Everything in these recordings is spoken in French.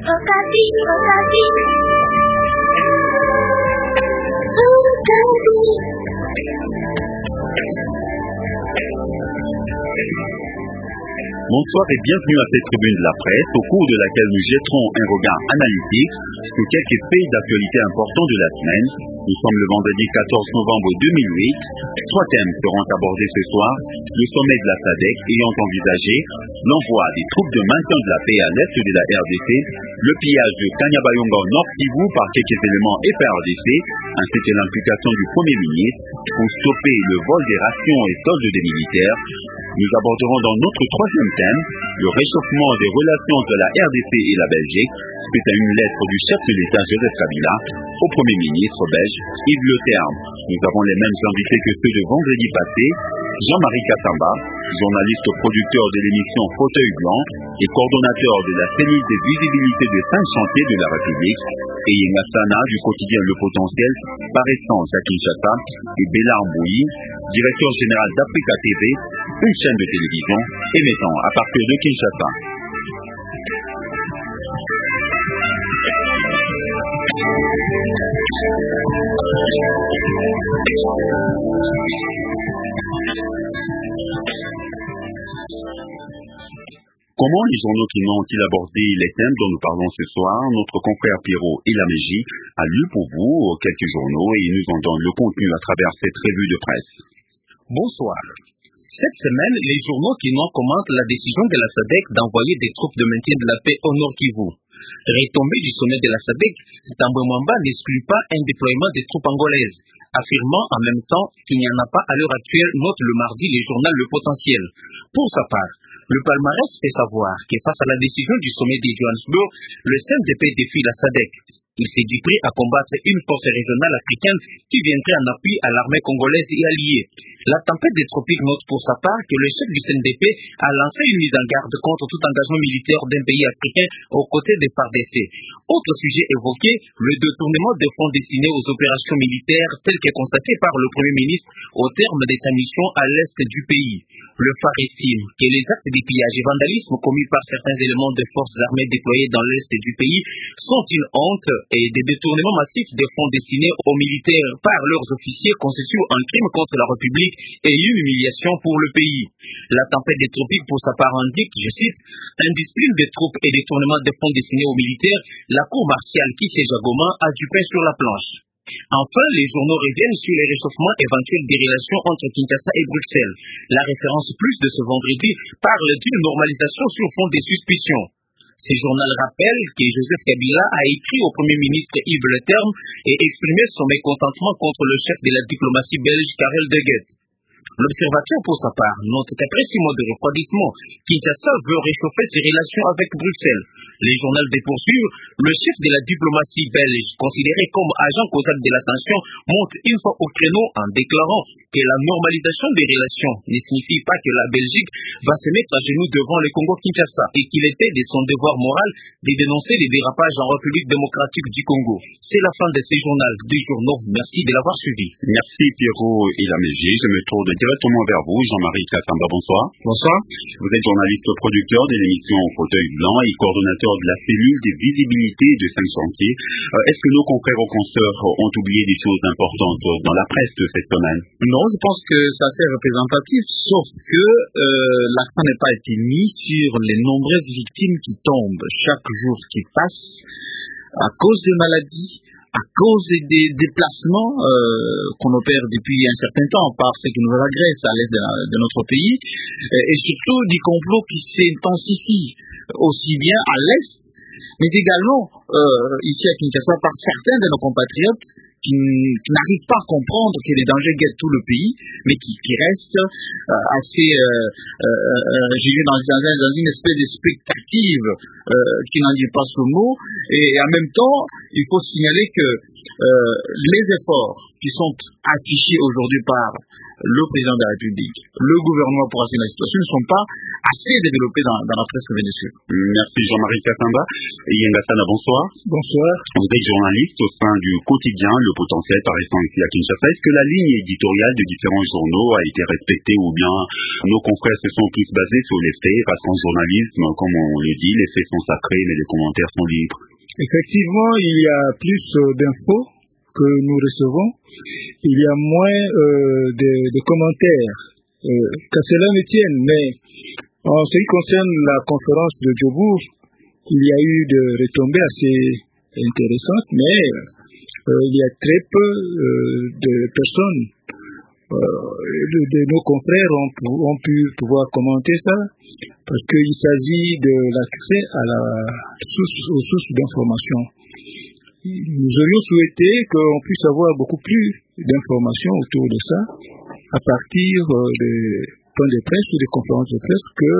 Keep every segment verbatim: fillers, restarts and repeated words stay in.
Okapi, Okapi. Okapi. Bonsoir et bienvenue à cette tribune de la presse, au cours de laquelle nous jetterons un regard analytique sur quelques faits d'actualité importants de la semaine. Nous sommes le vendredi quatorze novembre deux mille huit. Trois thèmes seront abordés ce soir. Le sommet de la S A D C ayant envisagé l'envoi des troupes de maintien de la paix à l'est de la R D C, le pillage de Kanyabayonga au Nord Kivu par quelques éléments F A R D C, ainsi que l'implication du Premier ministre pour stopper le vol des rations et soldes des militaires. Nous aborderons dans notre troisième thème le réchauffement des relations de la R D C et la Belgique suite à une lettre du chef de l'État Joseph Kabila au Premier ministre belge Yves Le Terme. Nous avons les mêmes invités que ceux de vendredi passé. Jean-Marie Kassamba, journaliste producteur de l'émission Fauteuil Blanc et coordonnateur de la cellule de visibilité des cinq chantiers de la République, et Yenga Sana du quotidien Le Potentiel, par essence à Kinshasa, et Bélard Mbouyi, directeur général d'Africa T V, une chaîne de télévision émettant à partir de Kinshasa. Comment les journaux qui ont-ils abordé les thèmes dont nous parlons ce soir? Notre confrère Pierrot Elaméji a lu pour vous quelques journaux et nous en donne le contenu à travers cette revue de presse. Bonsoir. Cette semaine, les journaux qui nous commentent la décision de la S A D C d'envoyer des troupes de maintien de la paix au Nord Kivu. Retombée du sommet de la S A D C, Tambwe Mwamba n'exclut pas un déploiement des troupes angolaises, affirmant en même temps qu'il n'y en a pas à l'heure actuelle, note le mardi le journal Le Potentiel. Pour sa part, le palmarès fait savoir que face à la décision du sommet de Johannesburg, le C N D P défie la S A D C. Il s'est dit prêt à combattre une force régionale africaine qui viendrait en appui à l'armée congolaise et alliée. La tempête des tropiques note pour sa part que le chef du C N D P a lancé une mise en garde contre tout engagement militaire d'un pays africain aux côtés des F A R D C. Autre sujet évoqué, le détournement des fonds destinés aux opérations militaires tel que constaté par le Premier ministre au terme de sa mission à l'est du pays. Le F A R estime que les actes de pillage et vandalisme commis par certains éléments des forces armées déployées dans l'est du pays sont une honte et des détournements massifs des fonds destinés aux militaires par leurs officiers constituent un crime contre la République et une humiliation pour le pays. La tempête des tropiques pour sa part indique, je cite, indiscipline des troupes et détournement des fonds destinés aux militaires, la cour martiale qui siège à Goma a du pain sur la planche. Enfin, les journaux reviennent sur les réchauffements éventuels des relations entre Kinshasa et Bruxelles. La référence plus de ce vendredi parle d'une normalisation sur fond des suspicions. Ce journal rappelle que Joseph Kabila a écrit au Premier ministre Yves Le Terme et exprimé son mécontentement contre le chef de la diplomatie belge Karel de Gucht. L'Observateur, pour sa part, note qu'après six mois de refroidissement, Kinshasa veut réchauffer ses relations avec Bruxelles. Les journaux de poursuivre, le chef de la diplomatie belge, considéré comme agent causal de la tension, monte une fois au créneau en déclarant que la normalisation des relations ne signifie pas que la Belgique va se mettre à genoux devant le Congo-Kinshasa et qu'il était de son devoir moral de dénoncer les dérapages en République démocratique du Congo. C'est la fin de ces journaux du journaux. Merci de l'avoir suivi. Merci Pierrot Elaméji. Je me tourne directement vers vous, Jean-Marie Kassamba. Bonsoir. Bonsoir. Vous êtes journaliste producteur de l'émission Fauteuil Blanc et coordonnateur de la cellule des visibilités de cinq chantiers. Euh, Est-ce que nos confrères ou consoeurs ont oublié des choses importantes dans la presse de cette semaine? Non, je pense que c'est assez représentatif, sauf que euh, l'accent n'est pas été mis sur les nombreuses victimes qui tombent chaque jour qui passe à cause des maladies, à cause des déplacements euh, qu'on opère depuis un certain temps par ce qui nous agresse à l'est de, de notre pays, euh, et surtout des complots qui s'intensifient aussi bien à l'est, mais également euh, ici à Kinshasa par certains de nos compatriotes qui, qui n'arrivent pas à comprendre que les dangers guettent tout le pays, mais qui, qui restent euh, assez, euh, euh, je dirais, dans, dans, dans une espèce de spectative euh, qui n'en dit pas ce mot. Et en même temps, il faut signaler que euh, les efforts qui sont affichés aujourd'hui par le président de la République, le gouvernement pour assurer la situation ne sont pas assez développés dans, dans la presse vénézuélienne. Merci Jean-Marie Katamba. Yengasana, bonsoir. Bonsoir. Vous êtes journaliste au sein du quotidien Le Potentiel, paraissant ici à Kinshasa. Est-ce que la ligne éditoriale de différents journaux a été respectée ou bien nos confrères se sont tous basés sur les faits? Parce qu'en journalisme, comme on le dit, les faits sont sacrés mais les commentaires sont libres. Effectivement, il y a plus euh, d'infos que nous recevons. Il y a moins euh, de, de commentaires. Euh, qu'à cela ne tienne, mais en ce qui concerne la conférence de Djobour, il y a eu des retombées assez intéressantes, mais euh, il y a très peu euh, de personnes, euh, de, de nos confrères ont, ont pu pouvoir commenter ça, parce qu'il s'agit de l'accès à la source, aux sources d'information. Nous aurions souhaité qu'on puisse avoir beaucoup plus d'informations autour de ça, à partir des points de presse ou des conférences de presse que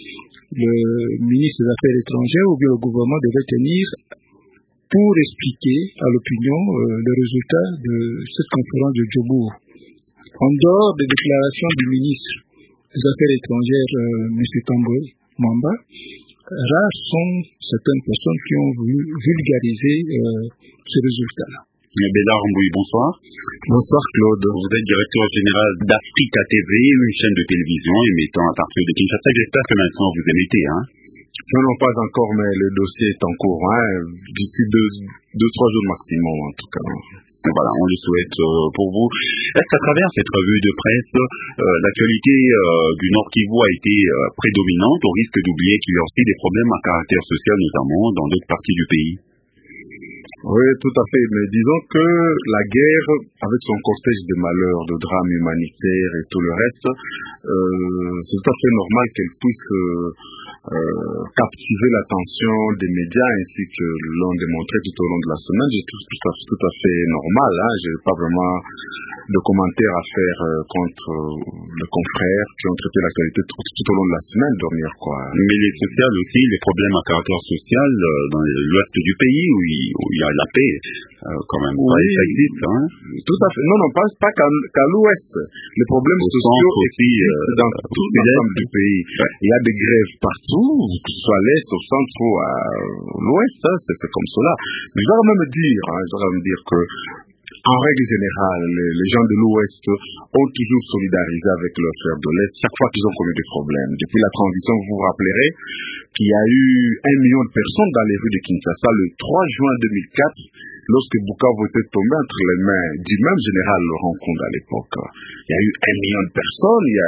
le ministre des Affaires étrangères ou bien le gouvernement devait tenir pour expliquer à l'opinion euh, le résultat de cette conférence de Djobour. En dehors des déclarations du ministre des Affaires étrangères, euh, M. Tamboy Mwamba, rares sont certaines personnes qui ont voulu vulgariser euh, ce résultat-là. Bédard Mbouy, bonsoir. Bonsoir Claude. Vous êtes directeur général d'Africa T V, une chaîne de télévision émettant à partir de Kinshasa. J'espère que maintenant vous émettez, hein? Non, non, pas encore, mais le dossier est en cours, hein, d'ici deux, deux, trois jours maximum, en tout cas. Voilà, on le souhaite euh, pour vous. Est-ce qu'à travers cette revue de presse, euh, l'actualité euh, du Nord Kivu a été euh, prédominante, au risque d'oublier qu'il y a aussi des problèmes à caractère social, notamment dans d'autres parties du pays? Oui, tout à fait. Mais disons que la guerre, avec son cortège de malheurs, de drames humanitaires et tout le reste, euh, c'est tout à fait normal qu'elle puisse euh, euh, captiver l'attention des médias ainsi que l'ont démontré tout au long de la semaine. Je trouve tout à, tout à fait normal. Hein. Je n'ai pas vraiment de commentaires à faire euh, contre euh, les confrères qui ont traité l'actualité tout, tout au long de la semaine dernière, quoi. Mais les sociales aussi, les problèmes à caractère social euh, dans l'ouest du pays où il, où il y a la paix, euh, quand même. Oui, ça existe, hein. Tout à fait. Non, non, pas, pas qu'à, qu'à l'ouest. Les problèmes Au sociaux aussi, existent euh, dans tout l'ensemble du pays. Ouais. Il y a des grèves partout, que ce soit à l'est, au centre ou à l'ouest, hein, c'est, c'est comme cela. Mais je dois même dire, hein, je dois même dire que en règle générale, les, les gens de l'Ouest ont toujours solidarisé avec leurs frères de l'Est chaque fois qu'ils ont connu des problèmes. Depuis la transition, vous vous rappellerez qu'il y a eu un million de personnes dans les rues de Kinshasa le trois juin deux mille quatre, lorsque Bukavu était tombé entre les mains du même général Laurent Nkunda à l'époque. Il y a eu un million de personnes, il y a,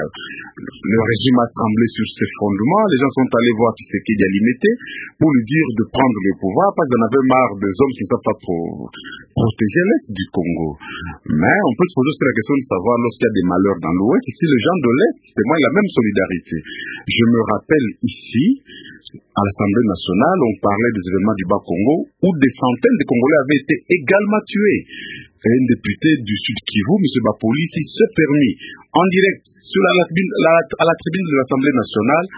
le régime a tremblé sur ses fondements, les gens sont allés voir Tshisekedi à Limité pour lui dire de prendre le pouvoir parce qu'on avait marre des hommes qui ne savent pas pour protéger l'Est du Congo. Mais on peut se poser aussi la question de savoir lorsqu'il y a des malheurs dans l'Ouest, si les gens de l'Est, c'est moi, il y a la même solidarité. Je me rappelle ici, à l'Assemblée nationale, on parlait des événements du Bas-Congo où des centaines de Congolais avaient été également tués. Et un député du Sud Kivu, M. Bapoli, qui s'est permis, en direct, sur la, la, à la tribune de l'Assemblée nationale,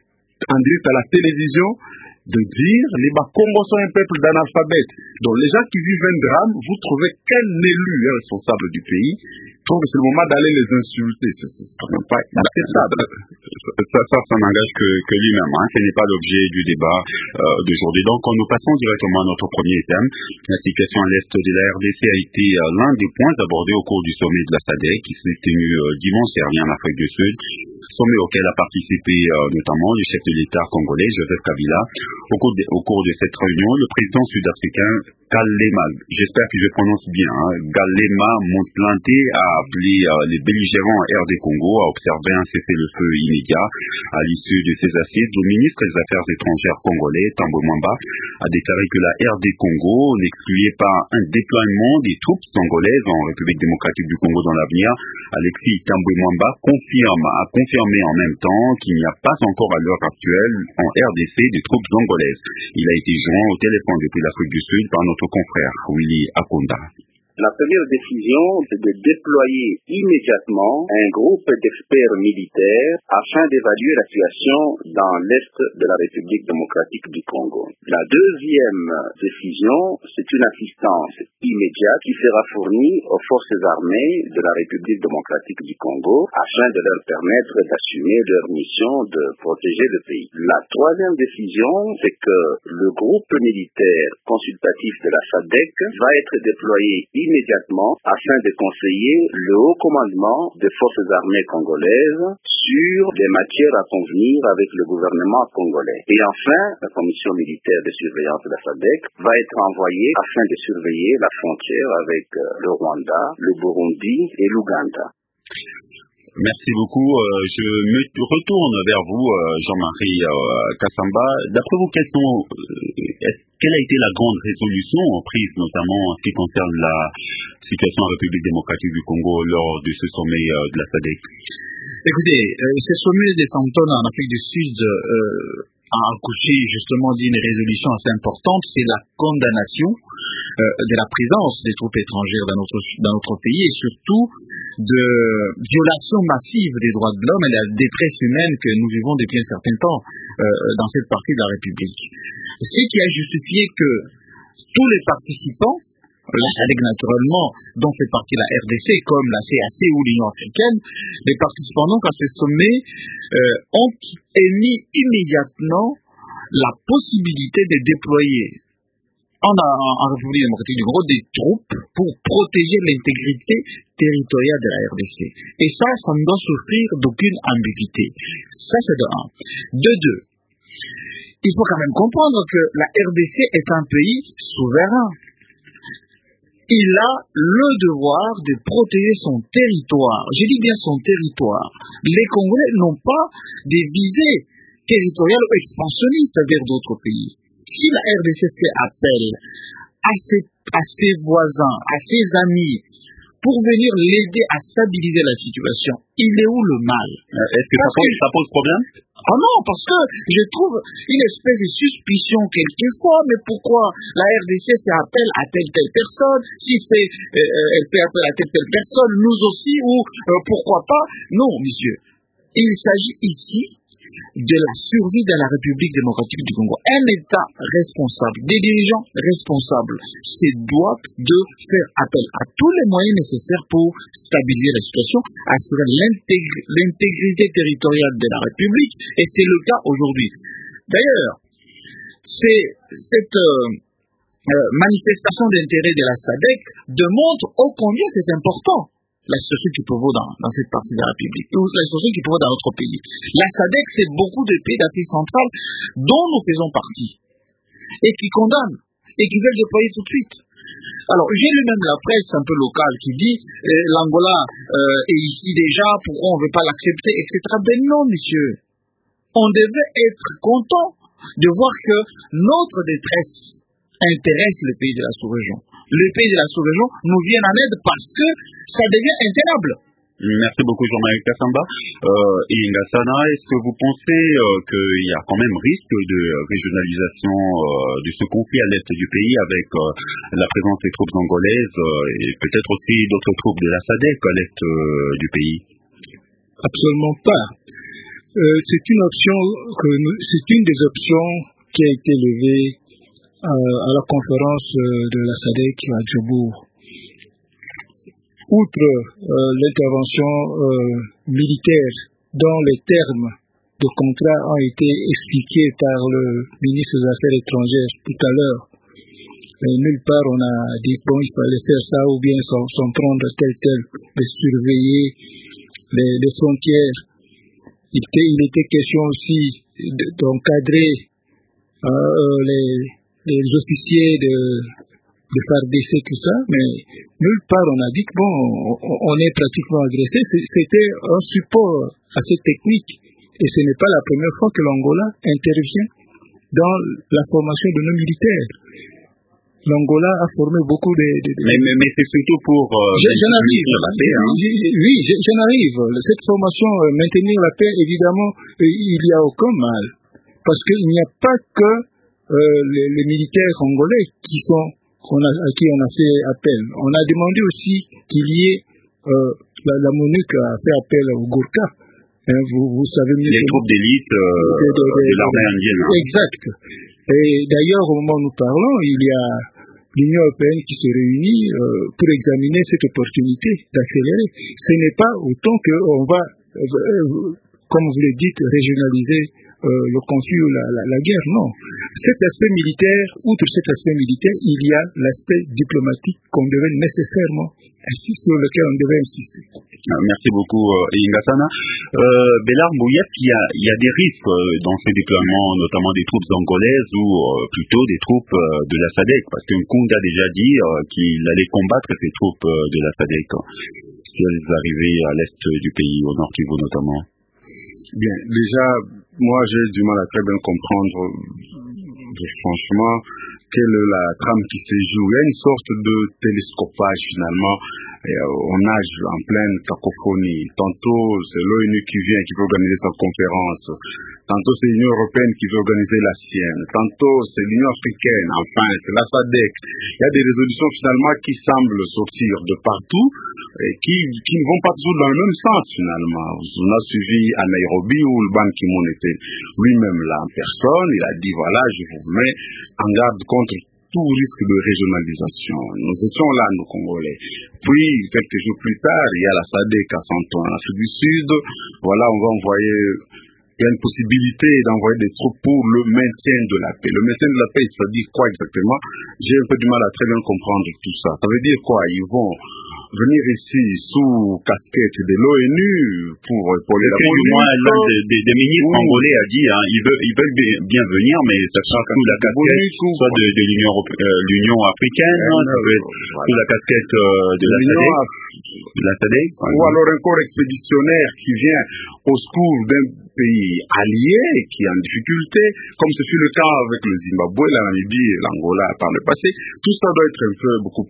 en direct à la télévision, de dire les Bas-Congo sont un peuple d'analphabètes. Donc les gens qui vivent un drame, vous trouvez qu'un élu est responsable du pays, trouve que c'est le moment d'aller les insulter. C'est, c'est, c'est même pas acceptable. Ça, ça, ça n'engage que, que lui-même. Hein. Ce n'est pas l'objet du débat euh, d'aujourd'hui. Donc, nous passons directement à notre premier thème. La situation à l'est de la R D C a été euh, l'un des points abordés au cours du sommet de la S A D C qui s'est tenu euh, dimanche dernier en Afrique du Sud. Sommet auquel a participé euh, notamment le chef de l'État congolais, Joseph Kabila. Au cours, de, au cours de cette réunion, le président sud-africain Kgalema, j'espère que je prononce bien, hein, Kgalema Motlanthe a appelé euh, les belligérants R D Congo à observer un cessez-le-feu immédiat. À l'issue de ces assises, le ministre des Affaires étrangères congolais, Tambo Mwamba, a déclaré que la R D Congo n'excluait pas un déploiement des troupes congolaises en République démocratique du Congo dans l'avenir. Alexis Tambo Mwamba confirme, a confirmé en même temps qu'il n'y a pas encore à l'heure actuelle en R D C des troupes congolaises. Il a été joint au téléphone depuis l'Afrique du Sud par notre confrère Willy Akonda. La première décision, c'est de déployer immédiatement un groupe d'experts militaires afin d'évaluer la situation dans l'est de la République démocratique du Congo. La deuxième décision, c'est une assistance immédiate qui sera fournie aux forces armées de la République démocratique du Congo afin de leur permettre d'assumer leur mission de protéger le pays. La troisième décision, c'est que le groupe militaire consultatif de la S A D C va être déployé immédiatement afin de conseiller le haut commandement des forces armées congolaises sur les matières à convenir avec le gouvernement congolais. Et enfin, la commission militaire de surveillance de la S A D C va être envoyée afin de surveiller la frontière avec le Rwanda, le Burundi et l'Ouganda. Merci beaucoup. Euh, je me retourne vers vous, euh, Jean-Marie euh, Kassamba. D'après vous, quelles sont, euh, quelle a été la grande résolution prise, notamment en ce qui concerne la situation en République démocratique du Congo lors de ce sommet euh, de la S A D C? Écoutez, euh, ce sommet des Santon en Afrique du Sud euh, a accouché justement d'une résolution assez importante, c'est la condamnation euh, de la présence des troupes étrangères dans notre, dans notre pays et surtout de violations massives des droits de l'homme et de la détresse humaine que nous vivons depuis un certain temps euh, dans cette partie de la République. Ce qui a justifié que tous les participants, la S A D C naturellement, dont fait partie la R D C, comme la C A C ou l'Union africaine, les participants donc à ce sommet euh, ont émis immédiatement la possibilité de déployer en, en République démocratique du Congo des troupes pour protéger l'intégrité territoriale de la R D C. Et ça, ça ne doit souffrir d'aucune ambiguïté. Ça, c'est de un. De deux, il faut quand même comprendre que la R D C est un pays souverain. Il a le devoir de protéger son territoire. Je dis bien son territoire. Les Congolais n'ont pas des visées territoriales ou expansionnistes vers d'autres pays. Si la R D C fait appel à ses, à ses voisins, à ses amis, pour venir l'aider à stabiliser la situation, il est où le mal? euh, Est-ce que ça pose, ça pose problème? Ah non, parce que je trouve une espèce de suspicion quelquefois, mais pourquoi la R D C fait appel à telle telle personne, si c'est, euh, elle fait appel à telle telle personne, nous aussi, ou euh, pourquoi pas? Non, monsieur. Il s'agit ici de la survie de la République démocratique du Congo. Un État responsable, des dirigeants responsables, se doivent de faire appel à tous les moyens nécessaires pour stabiliser la situation, assurer l'intégr- l'intégrité territoriale de la République, et c'est le cas aujourd'hui. D'ailleurs, c'est, cette euh, euh, manifestation d'intérêt de la S A D C démontre ô combien c'est important la situation qui prévaut dans, dans cette partie de la République, ou la situation qui prévaut dans notre pays. La S A D C, c'est beaucoup de pays d'Afrique centrale dont nous faisons partie, et qui condamnent, et qui veulent déployer tout de suite. Alors, j'ai lu même la presse un peu locale qui dit euh, l'Angola euh, est ici déjà, pourquoi on ne veut pas l'accepter, et cetera. Ben non, monsieur. On devait être content de voir que notre détresse intéresse le pays de la sous-région. Le pays de la sous-région nous vient en aide parce que ça devient intenable. Merci beaucoup Jean-Marie Kassamba. Euh, et Ngassana, est-ce que vous pensez euh, qu'il y a quand même risque de régionalisation euh, de ce conflit à l'est du pays avec euh, la présence des troupes angolaises euh, et peut-être aussi d'autres troupes de la S A D C à l'est euh, du pays? Absolument pas. Euh, c'est une option que nous, c'est une des options qui a été levée euh, à la conférence euh, de la S A D C à Djobourg. Outre euh, l'intervention euh, militaire dont les termes de contrat ont été expliqués par le ministre des Affaires étrangères tout à l'heure, mais nulle part on a dit bon il fallait faire ça ou bien s'en, s'en prendre tel tel, de surveiller les, les frontières. Il était, il était question aussi de, d'encadrer euh, les, les officiers de de F A R D C, tout ça, mais nulle part on a dit que bon, on, on est pratiquement agressé. C'était un support assez technique et ce n'est pas la première fois que l'Angola intervient dans la formation de nos militaires. L'Angola a formé beaucoup de... de, de... Mais, mais, mais c'est surtout pour... Euh, j'en arrive. La paix, hein. Oui, j'en arrive. Cette formation, euh, maintenir la paix, évidemment, euh, il n'y a aucun mal. Parce qu'il n'y a pas que euh, les, les militaires congolais qui sont, on a, à qui on a fait appel. On a demandé aussi qu'il y ait... Euh, la, la MONUC a fait appel au Gourka. Hein, vous, vous savez mieux... Les troupes d'élite euh, de, de, de, de l'armée indienne. Hein. Exact. Et d'ailleurs, au moment où nous parlons, il y a l'Union européenne qui se réunit euh, pour examiner cette opportunité d'accélérer. Ce n'est pas autant qu'on va, euh, comme vous le dites, régionaliser euh, le conflit ou la, la, la guerre, non. Cet aspect militaire, outre cet aspect militaire, il y a l'aspect diplomatique qu'on devait nécessairement insister, sur lequel on devait insister. Merci beaucoup, euh, Ingasana. Euh, Bélard Mbouyet, il y a, il y a des risques euh, dans ces déploiements, notamment des troupes angolaises ou euh, plutôt des troupes euh, de la SADC, parce que Nkunda a déjà dit euh, qu'il allait combattre ces troupes euh, de la SADC si elles arrivaient à l'est du pays, au nord Kivu notamment. Bien, déjà, moi j'ai du mal à très bien comprendre, franchement, quelle est la trame qui se joue. Il y a une sorte de télescopage finalement. Et on nage en pleine cacophonie. Tantôt c'est l'ONU qui vient, qui veut organiser sa conférence. Tantôt c'est l'Union européenne qui veut organiser la sienne. Tantôt c'est l'Union africaine, enfin c'est la SADC. Il y a des résolutions finalement qui semblent sortir de partout et qui, qui ne vont pas toujours dans le même sens finalement. On a suivi à Nairobi où le Ban Ki-moon était lui-même là en personne. Il a dit voilà, je vous mets en garde contre tout risque de régionalisation. Nous étions là, nous Congolais. Puis, quelques jours plus tard, il y a la SADC à Santon, en Afrique du Sud. Voilà, on va envoyer, il y a une possibilité d'envoyer des troupes pour le maintien de la paix. Le maintien de la paix, ça dit quoi exactement? J'ai un peu du mal à très bien comprendre tout ça. Ça veut dire quoi? Ils vont venir ici sous casquette de l'ONU pour épauler la police. L'un des, des, des ministres congolais a dit, hein, ils veulent, ils veulent bien venir, mais ça sera sous la casquette soit de, de l'Union, euh, l'Union africaine, hein, ça peut être voilà. Sous la casquette euh, de la SADC, ou alors un corps expéditionnaire qui vient au secours d'un pays allié qui est en difficulté, comme ce fut le cas avec le Zimbabwe, la Namibie et l'Angola par le passé. Tout ça doit être un peu beaucoup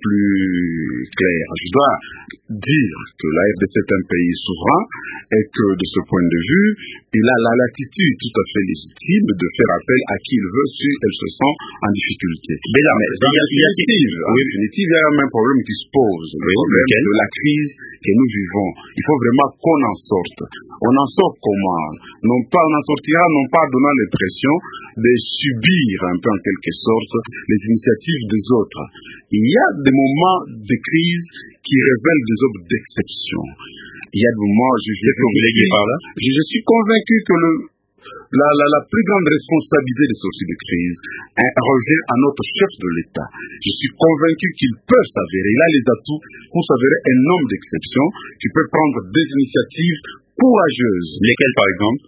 plus clair. Je dois dire que la R D C est un pays souverain et que de ce point de vue, il a la latitude tout à fait légitime de faire appel à qui il veut si elle se sent en difficulté. Mais là, mais en définitive, en définitive, il y a un même problème qui se pose, le oui, problème lequel? de la crise que nous vivons. Il faut vraiment qu'on en sorte. On en sort comment? Non pas, on en sortira non pas en donnant l'impression de subir un peu en quelque sorte les initiatives des autres. Il y a des moments de crise qui révèlent des hommes d'exception. Il y a des moments, je, je, que vous voulez par là? je, je suis convaincu que le, la, la, la plus grande responsabilité de sortie de crise revient à notre chef de l'État. Je suis convaincu qu'il peut s'avérer, il a les atouts pour s'avérer un homme d'exception qui peut prendre des initiatives courageuses. Lesquelles par exemple?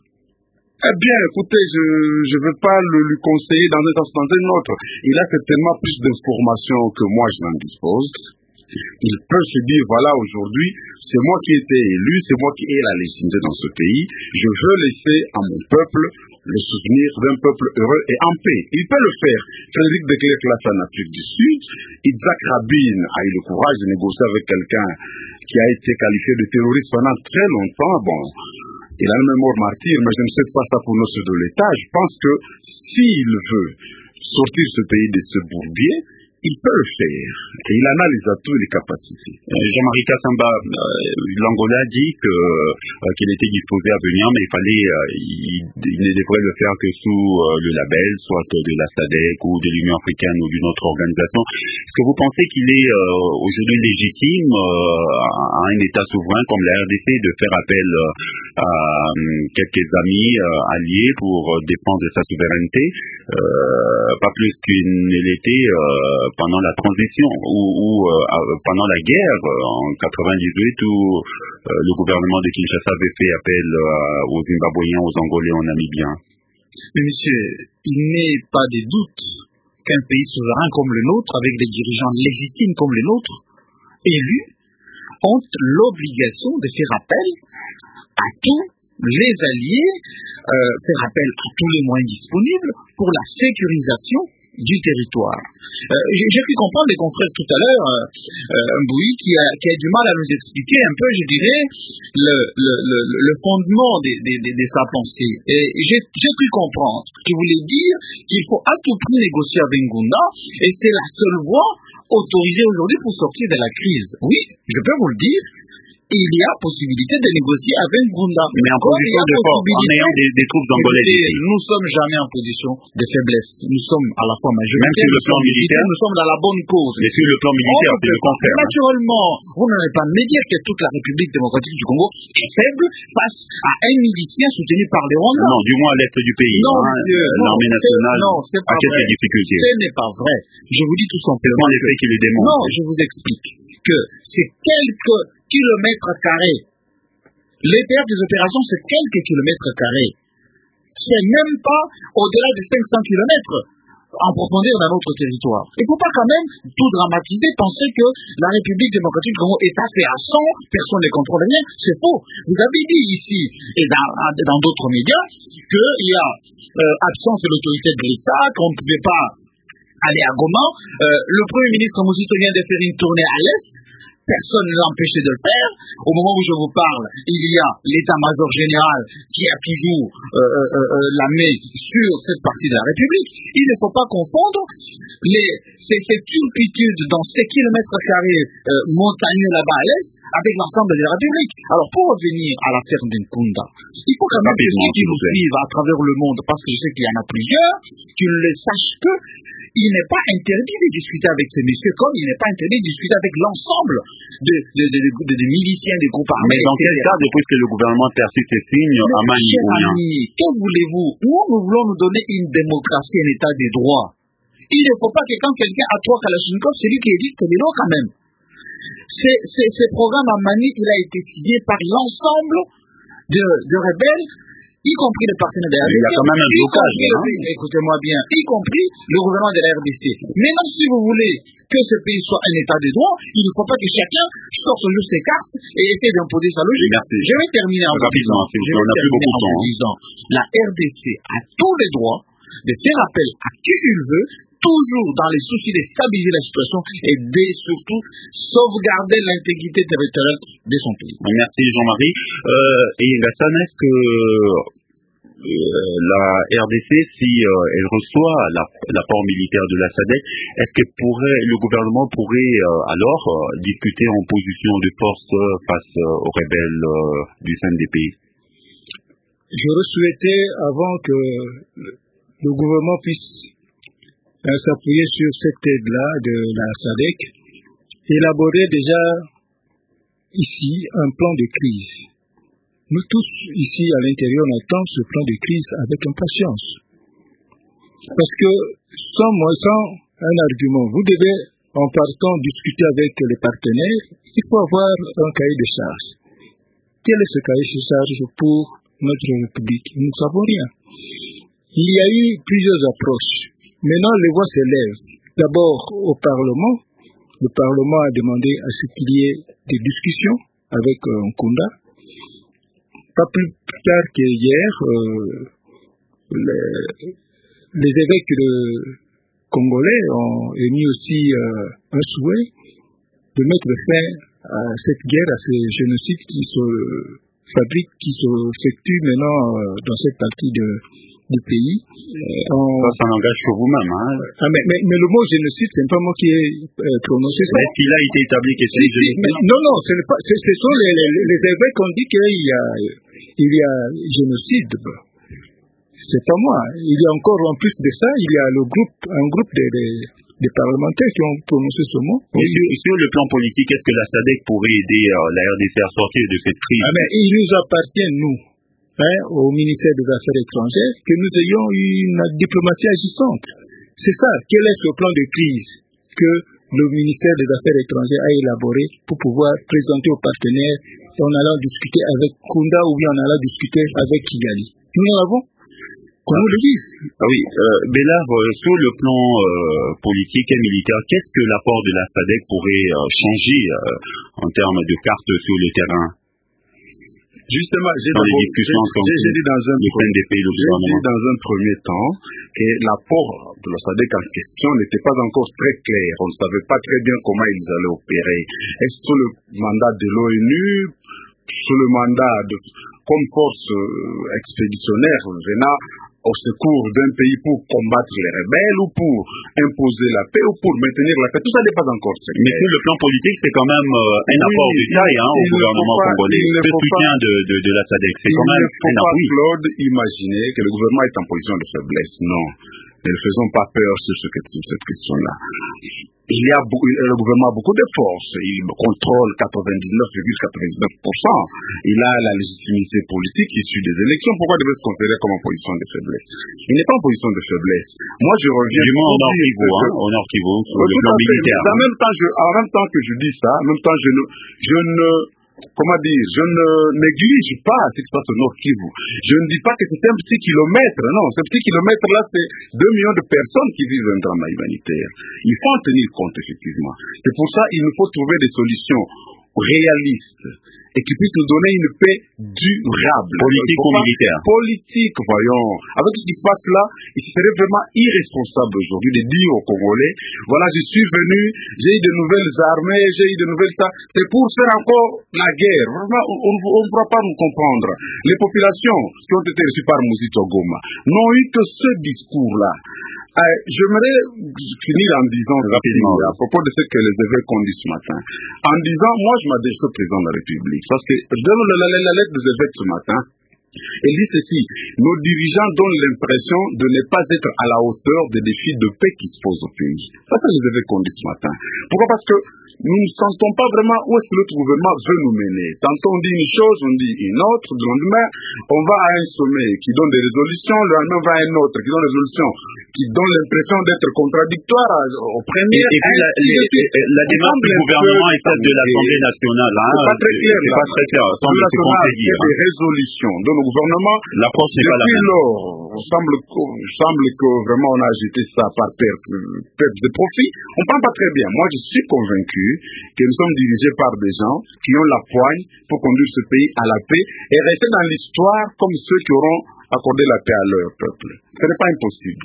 Eh bien, écoutez, je ne veux pas le, lui conseiller dans un sens ou dans un autre. Il a certainement plus d'informations que moi je n'en dispose. Il peut se dire, voilà, aujourd'hui, c'est moi qui ai été élu, c'est moi qui ai la légitimité dans ce pays. Je veux laisser à mon peuple le souvenir d'un peuple heureux et en paix. Il peut le faire. Frédéric de Klerk l'a fait en Afrique du Sud. Isaac Rabin a eu le courage de négocier avec quelqu'un qui a été qualifié de terroriste pendant très longtemps. Bon, il a une mort martyr, mais je ne sais pas ça pour nos chefs de l'État. Je pense que s'il veut sortir ce pays de ce bourbier, il peut le faire. Et il en a les atouts et les capacités. Jean-Marie Kassamba, euh, l'Angola dit que, euh, qu'il était disposé à venir, mais il fallait, euh, il, il ne devrait le faire que sous euh, le label, soit de la SADC ou de l'Union africaine ou d'une autre organisation. Est-ce que vous pensez qu'il est euh, aujourd'hui légitime euh, à un État souverain comme la R D C de faire appel euh, à euh, quelques amis euh, alliés pour euh, défendre sa souveraineté, euh, pas plus qu'il ne l'était euh, pendant la transition ou, ou euh, pendant la guerre euh, en quatre-vingt-dix-huit où euh, le gouvernement de Kinshasa avait fait appel euh, aux Zimbabwéens, aux Angolais, aux Namibiens. Mais monsieur, il n'est pas de doute qu'un pays souverain comme le nôtre, avec des dirigeants légitimes comme les nôtres, élus, ont l'obligation de faire appel à tous les alliés, euh, faire appel à tous les moyens disponibles pour la sécurisation du territoire. Euh, j'ai pu comprendre les confrères tout à l'heure, euh, euh, Mboui, qui a, qui a du mal à nous expliquer un peu, je dirais, le, le, le, le fondement de, de, de, de sa pensée. Et j'ai pu comprendre qu'il voulait dire qu'il faut à tout prix négocier avec Ngunda, et c'est la seule voie autorisée aujourd'hui pour sortir de la crise. Oui, je peux vous le dire, il y a possibilité de négocier avec Nkunda. Mais en position de force, en ayant des, des troupes congolaises. Nous ne sommes jamais en position de faiblesse. Nous sommes à la fois majoritaires. Même sur le plan militaire, nous sommes dans la bonne cause. Mais sur le plan militaire, c'est le contraire. Naturellement, vous n'allez pas me dire que toute la République démocratique du Congo est faible face à un milicien soutenu par les Rwandais. Non, du moins à l'est du pays. Non, hein, l'armée nationale non, c'est pas a quelques vrai. difficultés. Ce n'est pas vrai. Je vous dis tout simplement. C'est les faits qui le démontrent. Non, je vous explique que c'est quelques kilomètres carrés. L'étendue des opérations, c'est quelques kilomètres carrés. C'est même pas au-delà de cinq cents kilomètres en profondeur dans notre territoire. Il ne faut pas quand même tout dramatiser, penser que la République démocratique du Congo est tapée à cent, personne ne contrôle rien. C'est faux. Vous avez dit ici et dans, dans d'autres médias qu'il y a euh, absence de l'autorité de l'État, qu'on ne pouvait pas aller à Goma. Euh, le Premier ministre Mosito vient de faire une tournée à l'Est. Personne ne l'a empêché de le faire. Au moment où je vous parle, il y a l'état-major général qui a toujours euh, euh, euh, la main sur cette partie de la République. Il ne faut pas confondre les, ces, ces turpitudes dans ces kilomètres carrés euh, montagneux là-bas à l'Est avec l'ensemble de la République. Alors, pour revenir à l'affaire d'Nkunda, il faut quand même que ceux qui nous suivent à travers le monde, parce que je sais qu'il y en a plusieurs, qu'ils le sachent que il n'est pas interdit de discuter avec ces messieurs, comme il n'est pas interdit de discuter avec l'ensemble de, de, de, de, de, de miliciens des groupes armés. Mais dans quel cas, depuis que le gouvernement persiste ses signes à Mali ou bien? Que voulez-vous? Nous, nous voulons nous donner une démocratie, un état des droits. Il ne faut pas que quand quelqu'un a trois Kalachnikov, c'est lui qui édite que les lois quand même. Ce programme à Mali, il a été signé par l'ensemble de, de rebelles, y compris les partenaires de la R D C. Il y a quand même un blocage. Hein? Écoutez-moi bien, y compris le gouvernement de la R D C. Maintenant, si vous voulez que ce pays soit un état de droit, il ne faut pas que chacun sorte toujours ses cartes et essaie d'imposer sa logique. Merci. Je vais terminer en rapidement, disant, je vais on a plus beaucoup de temps. disant, la R D C a tous les droits de faire appel à qui il veut, toujours dans les soucis de stabiliser la situation et de surtout sauvegarder l'intégrité territoriale de son pays. Merci Jean-Marie. Euh, et Gassan, est-ce que euh, la R D C, si euh, elle reçoit l'apport militaire de la S A D C, est-ce que pourrait, le gouvernement pourrait euh, alors euh, discuter en position de force euh, face euh, aux rebelles euh, du C N D P? J'aurais souhaité, avant que le gouvernement puisse euh, s'appuyer sur cette aide-là de la S A D C, élaborer déjà ici un plan de crise. Nous tous ici à l'intérieur, on attend ce plan de crise avec impatience. Parce que sans moi, sans un argument, vous devez en partant discuter avec les partenaires, il faut avoir un cahier de charges. Quel est ce cahier de charges pour notre République? Nous ne savons rien. Il y a eu plusieurs approches. Maintenant, les voix s'élèvent. D'abord au Parlement. Le Parlement a demandé à ce qu'il y ait des discussions avec euh, Nkunda. Pas plus tard qu'hier, euh, les, les évêques de congolais ont émis aussi euh, un souhait de mettre fin à cette guerre, à ces génocides qui se fabriquent, qui s'effectuent maintenant euh, dans cette partie de du pays. Euh, on... Ça, ça n'engage que vous-même. Hein. Ah, mais, mais, mais le mot génocide, c'est pas moi qui ai euh, prononcé ça. Est-ce qu'il a été établi que c'est génocide? Non, non, ce, pas, ce, ce sont les, les, les évêques qui ont dit qu'il y a, il y a génocide. C'est pas moi. Il y a encore, en plus de ça, il y a le groupe, un groupe de, de, de parlementaires qui ont prononcé ce mot. Et sur, sur le plan politique, est-ce que la S A D C pourrait aider euh, la R D C à sortir de cette crise? Ah, mais il nous appartient, nous, Hein, au ministère des Affaires étrangères, que nous ayons une diplomatie agissante. C'est ça. Quel est ce plan de crise que le ministère des Affaires étrangères a élaboré pour pouvoir présenter aux partenaires en allant discuter avec Nkunda ou bien en allant discuter avec Kigali? Nous en avons. Qu'on nous le dise. Ah oui. Euh, Bélard, euh, sur le plan euh, politique et militaire, qu'est-ce que l'apport de la S A D C pourrait euh, changer euh, en termes de cartes sur le terrain? Justement, j'ai dans les discussions comme j'ai dit dans un le C N D P, le gouvernement. dans un premier temps que l'apport de la S A D C en question n'était pas encore très clair. On ne savait pas très bien comment ils allaient opérer. Est-ce sous le mandat de l'ONU, sous le mandat de, comme force euh, expéditionnaire venant au secours d'un pays pour combattre les rebelles ou pour imposer la paix ou pour maintenir la paix. Tout ça n'est pas encore fait. Mais sur le plan politique, c'est quand même euh, un oui, apport de taille hein, au gouvernement pas, congolais. Le soutien de, de, de la S A D C, c'est quand même un appui. Il ne faut pas, Claude, imaginer que le gouvernement est en position de faiblesse. Non. Ne faisons pas peur sur, ce, sur cette question-là. Il y a beaucoup, le gouvernement a beaucoup de force. Il contrôle quatre-vingt-dix-neuf virgule quatre-vingt-dix-neuf pour cent. Il a la légitimité politique issue des élections. Pourquoi devait se considérer comme en position de faiblesse? Il n'est pas en position de faiblesse. Moi, je reviens du moins au Nord Kivu, hein, au Nord Kivu, sur le plan militaire. En même temps, je, en même temps que je dis ça, en même temps, je ne, je ne comment dire, je ne néglige pas ce qui se passe au Nord Kivu. Je ne dis pas que c'est un petit kilomètre, non. Ce petit kilomètre-là, c'est deux millions de personnes qui vivent un drame humanitaire. Il faut en tenir compte, effectivement. C'est pour ça qu'il nous faut trouver des solutions réalistes et qui puissent nous donner une paix durable. Politique ou militaire? Politique, voyons. Avec ce qui se passe là, il serait vraiment irresponsable aujourd'hui de dire aux Congolais, voilà, je suis venu, j'ai eu de nouvelles armées, j'ai eu de nouvelles ça. C'est pour faire encore la guerre. Vraiment, on ne pourra pas nous comprendre. Les populations qui ont été reçues par Muzito Goma n'ont eu que ce discours-là. Euh, j'aimerais finir en disant rapidement à propos de ce que les évêques ont dit ce matin. En disant, moi je m'adresse au président de la République, parce que je donne la, la, la lettre des évêques ce matin. Elle dit ceci, nos dirigeants donnent l'impression de ne pas être à la hauteur des défis de paix qui se posent au pays. Ça, c'est les évêques qu'on dit ce matin. Pourquoi? Parce que nous ne sentons pas vraiment où est-ce que notre gouvernement veut nous mener. Tantôt on dit une chose, on dit une autre. Le lendemain, on va à un sommet qui donne des résolutions. Le lendemain, on va à un autre qui donne des résolutions qui donne l'impression d'être contradictoire au premier. Et, et puis la, les, les, la démarche du gouvernement est celle de l'Assemblée nationale. Hein, c'est pas très clair. C'est pas très clair. L'Assemblée nationale fait des résolutions de nos gouvernements. L'approche n'est pas la même. Depuis lors, il semble, semble que vraiment on a agité ça par perte, perte de profit. On ne parle pas très bien. Moi, je suis convaincu que nous sommes dirigés par des gens qui ont la poigne pour conduire ce pays à la paix et rester dans l'histoire comme ceux qui auront accordé la paix à leur peuple. Ce n'est pas impossible.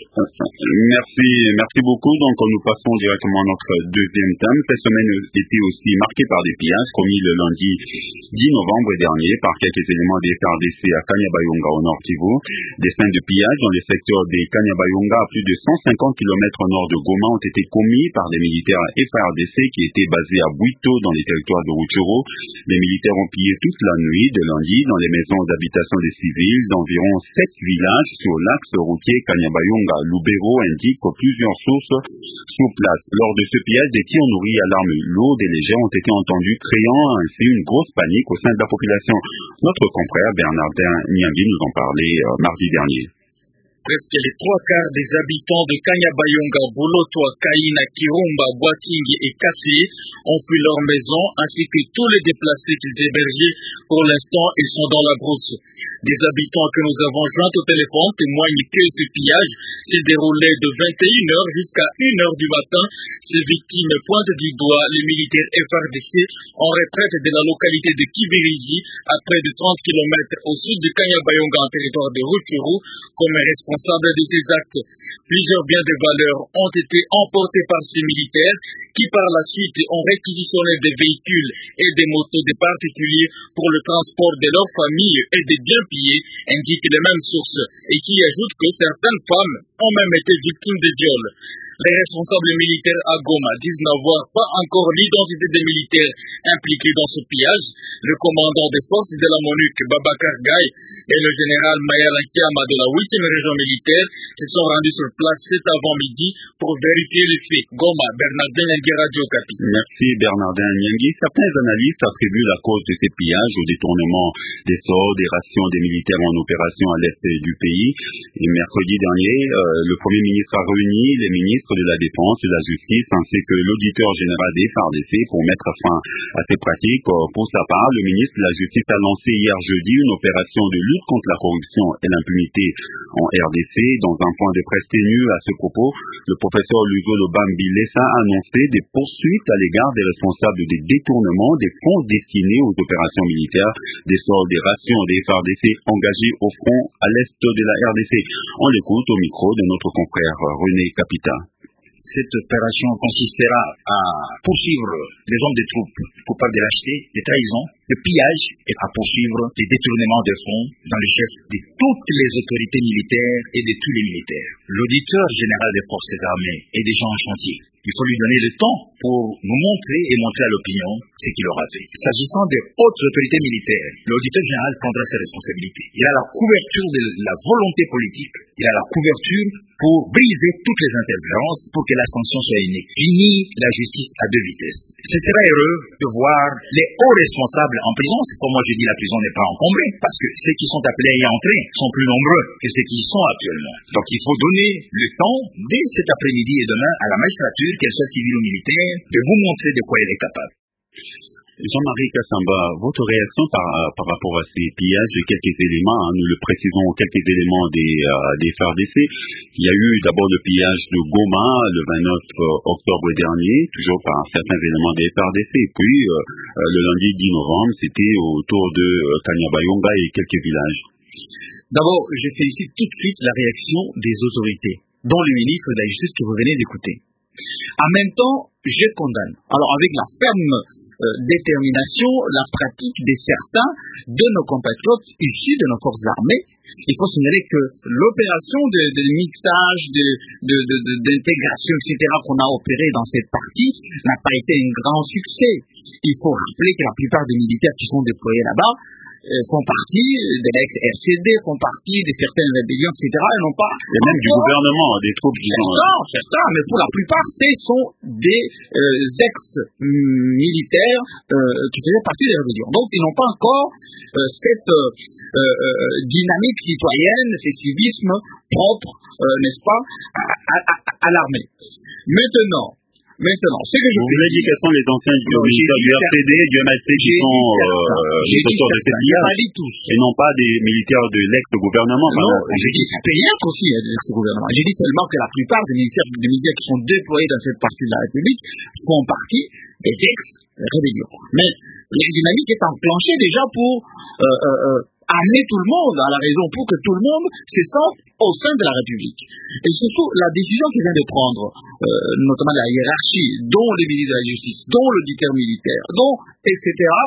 Merci, merci beaucoup. Donc, nous passons directement à notre deuxième thème. Cette semaine était aussi marquée par des pillages commis le lundi dix novembre dernier par quelques éléments des F A R D C à Kanyabayonga au Nord Kivu. Des scènes de pillage dans le secteur des Kanyabayonga à plus de cent cinquante kilomètres au nord de Goma ont été commis par des militaires F A R D C qui étaient basés à Bwito dans les territoires de Rutshuru. Les militaires ont pillé toute la nuit de lundi dans les maisons d'habitation des civils d'environ sept villages sur l'axe routier Kanyabayonga. Lubero indique plusieurs sources sur place. Lors de ce pillage, des tirs nourris à l'arme lourde et légère ont été entendus, créant ainsi une grosse panique au sein de la population. Notre confrère Bernardin Niambi nous en parlait euh, mardi dernier. Presque les trois quarts des habitants de Kanyabayonga, Bolotwa, Kaina, Kirumba, Boatingi et Kassi ont fui leur maison, ainsi que tous les déplacés qu'ils hébergeaient. Pour l'instant, ils sont dans la brousse. Des habitants que nous avons joints au téléphone témoignent que ce pillage s'est déroulé de vingt et une heures jusqu'à une heure du matin. Ces victimes pointent du doigt les militaires F A R D C en retraite de la localité de Kibiriji, à près de trente kilomètres au sud de Kanyabayonga, en territoire de Rutshuru, comme responsable de ces actes. Plusieurs biens de valeur ont été emportés par ces militaires qui par la suite ont réquisitionné des véhicules et des motos des particuliers pour le transport de leurs familles et des biens pillés, indiquent les mêmes sources, et qui ajoutent que certaines femmes ont même été victimes de viols. Les responsables militaires à Goma disent n'avoir pas encore l'identité des militaires impliqués dans ce pillage. Le commandant des forces de la MONUC, Babakar Gaye, et le général Mayala Kiama de la huitième région militaire se sont rendus sur place cet avant-midi pour vérifier les faits. Goma, Bernardin Niambi, Radio Okapi. Merci Bernardin Niambi. Certains analystes attribuent la cause de ces pillages au détournement des sorts, des rations des militaires en opération à l'est du pays. Et mercredi dernier, euh, le Premier ministre a réuni les ministres de la Défense et de la Justice, ainsi que l'auditeur général des F A R D C pour mettre fin à ces pratiques. Pour sa part, le ministre de la Justice a lancé hier jeudi une opération de lutte contre la corruption et l'impunité en R D C. Dans un point de presse tenu à ce propos, le professeur Luzolo Bambilesa a annoncé des poursuites à l'égard des responsables des détournements des fonds destinés aux opérations militaires, des sorts, des rations des F A R D C engagés au front à l'est de la R D C. On l'écoute au micro de notre confrère René Capita. cette opération consistera à poursuivre les hommes des troupes coupables de lâcheté, de trahison, de pillage et à poursuivre les détournements de fonds dans le chef de toutes les autorités militaires et de tous les militaires. L'auditeur général des forces armées est déjà en chantier. Il faut lui donner le temps pour nous montrer et montrer à l'opinion ce qu'il aura fait. S'agissant des hautes autorités militaires, l'auditeur général prendra ses responsabilités. Il a la couverture de la volonté politique, il a la couverture pour briser toutes les interférences, pour que la sanction soit unique. Fini la justice à deux vitesses. C'est très heureux de voir les hauts responsables en prison. C'est comme moi je dis, la prison n'est pas encombrée, parce que ceux qui sont appelés à y entrer sont plus nombreux que ceux qui y sont actuellement. Donc il faut donner le temps, dès cet après-midi et demain, à la magistrature, qu'elle soit civile ou militaire, de vous montrer de quoi elle est capable. Jean-Marie Kassamba, votre réaction par, par rapport à ces pillages, quelques éléments, hein, nous le précisons, quelques éléments des, euh, des F A R D C. Il y a eu d'abord le pillage de Goma le vingt-neuf octobre dernier, toujours par certains éléments des F A R D C. Et puis, euh, le lundi dix novembre, c'était autour de euh, Kanyabayonga et quelques villages. D'abord, je félicite tout de suite la réaction des autorités, dont le ministre de la Justice que vous venez d'écouter. En même temps, je condamne, alors avec la ferme euh, détermination, la pratique de certains de nos compatriotes issus de nos forces armées. Il faut signaler que l'opération de, de mixage, de, de, de, de, d'intégration, et cetera qu'on a opéré dans cette partie n'a pas été un grand succès. Il faut rappeler que la plupart des militaires qui sont déployés là-bas euh, font partie de l'ex-R C D, font partie de certaines rébellions, et cetera. Et non pas. Et même du gouvernement, des troupes qui sont. Non, certains, mais pour la plupart, ce sont des euh, ex-militaires euh, qui faisaient partie des rébellions. Donc, ils n'ont pas encore euh, cette euh, euh, dynamique citoyenne, ce civisme propre, euh, n'est-ce pas, à, à, à, à l'armée. Maintenant, Maintenant, ce que je vous avez dit quels sont les anciens du militaire du R C D, du M L C qui sont les auteurs de ces pillages, et non pas des militaires de l'ex-gouvernement. Non, j'ai dit peut-être aussi de l'ex-gouvernement. J'ai dit seulement que la plupart des militaires, des militaires qui sont déployés dans cette partie de la République font partie des ex-rébellions. Mais la dynamique est enclenchée déjà pour euh, euh, euh, amener tout le monde à la raison, pour que tout le monde se sente au sein de la République. Et surtout, la décision qu'il vient de prendre, euh, notamment la hiérarchie, dont le ministre de la Justice, dont l'auditeur militaire, dont, et cetera,